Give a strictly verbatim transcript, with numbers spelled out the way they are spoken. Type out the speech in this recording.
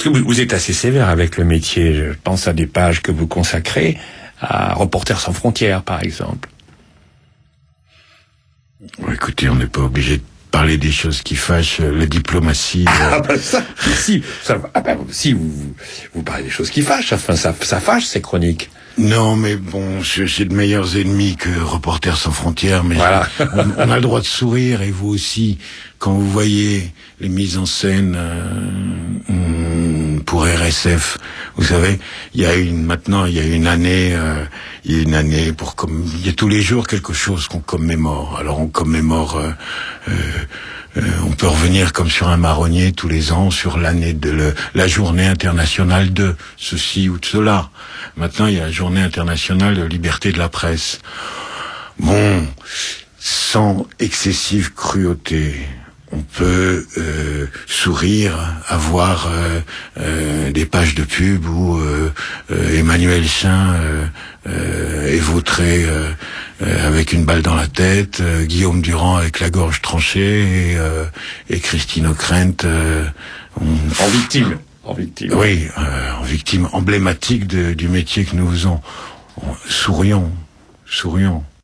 que vous, vous êtes assez sévère avec le métier. Je pense à des pages que vous consacrez à Reporters sans frontières, par exemple. Bon, écoutez, on n'est pas obligé de parler des choses qui fâchent, la diplomatie. Ah, bah ça, si, ça, ah bah, si vous, vous parlez des choses qui fâchent, enfin, ça, ça fâche ces chroniques. Non, mais bon, j'ai de meilleurs ennemis que Reporters sans frontières, mais voilà. on, on a le droit de sourire, et vous aussi, quand vous voyez les mises en scène euh, pour R S F, vous savez, il y a une maintenant, il y a une année, euh, il y a une année pour comme il y a tous les jours quelque chose qu'on commémore. Alors on commémore. Euh, euh, Euh, on peut revenir comme sur un marronnier tous les ans sur l'année de le, la journée internationale de ceci ou de cela. Maintenant, il y a la journée internationale de liberté de la presse. Bon, sans excessive cruauté, on peut euh, sourire, avoir euh, euh, des pages de pub où euh, euh, Emmanuel Chin euh, euh, est vautré euh, euh, avec une balle dans la tête, euh, Guillaume Durand avec la gorge tranchée et, euh, et Christine Ockrent euh, on... en victime. En victime. Oui, euh, en victime emblématique de, du métier que nous faisons. Sourions, sourions.